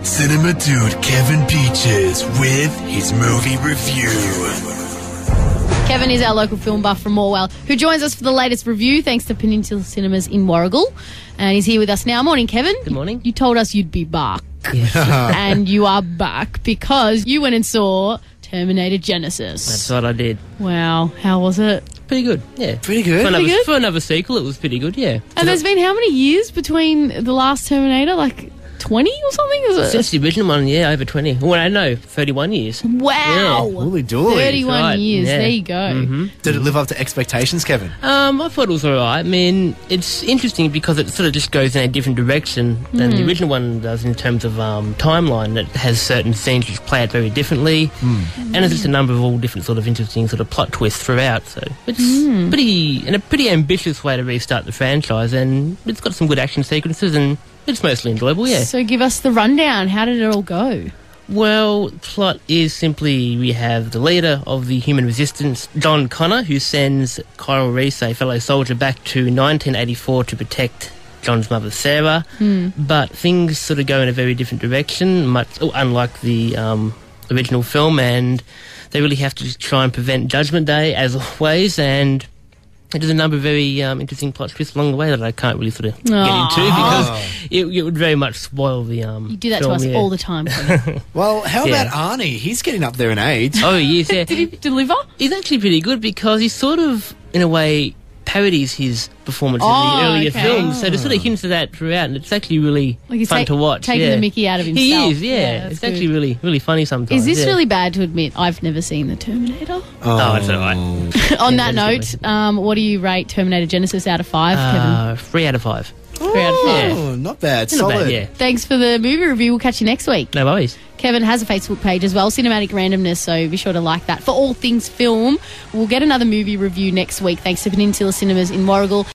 Cinema Dude Kevin Peaches with his movie review. Kevin is our local film buff from Morwell, who joins us for the latest review thanks to Peninsula Cinemas in Warragul. And he's here with us now. Morning, Kevin. Good morning. You told us you'd be back. Yes. And you are back because you went and saw Terminator Genesis. That's what I did. Wow. How was it? Pretty good, yeah. Pretty good. For another sequel, it was pretty good, yeah. And there's been how many years between the last Terminator? Like 20 or something? Is it? Since the original one, yeah, over 20. Well, I know, 31 years. Wow. Holy dooly. 31 Right, years. yeah. There you go. Mm-hmm. Did it live up to expectations, Kevin? I thought it was alright. I mean, it's interesting because it sort of just goes in a different direction than the original one does in terms of timeline. It has certain scenes which play out very differently, and there's just a number of all different sort of interesting sort of plot twists throughout. So it's a pretty ambitious way to restart the franchise, and it's got some good action sequences, and it's mostly enjoyable, yeah. So give us the rundown. How did it all go? Well, plot is simply we have the leader of the human resistance, John Connor, who sends Kyle Reese, a fellow soldier, back to 1984 to protect John's mother, Sarah. But things sort of go in a very different direction, unlike the original film, and they really have to try and prevent Judgment Day, as always, and there's a number of very interesting plot twists along the way that I can't really sort of get into because it would very much spoil the You do that film, to us yeah. all the time. Kevin. Well, how about Arnie? He's getting up there in age. Oh, yes, yeah. Did he deliver? He's actually pretty good because he sort of, in a way, parodies his performance in Oh, the earlier okay. films. So there's sort of hints of that throughout, and it's actually really Like he's fun to watch. taking yeah. the mickey out of himself. He is, yeah. that's It's good. actually really, really funny sometimes. Is this yeah. really bad to admit? I've never seen the Terminator. Oh, it's all right. On Yeah, that that's note, what do you rate Terminator Genesis out of 5, Kevin? 3 out of 5. 3 out of 5. Oh, not bad. Not Solid. bad, yeah. Thanks for the movie review. We'll catch you next week. No worries. Kevin has a Facebook page as well, Cinematic Randomness, so be sure to like that. For all things film, we'll get another movie review next week thanks to Peninsula Cinemas in Warragul.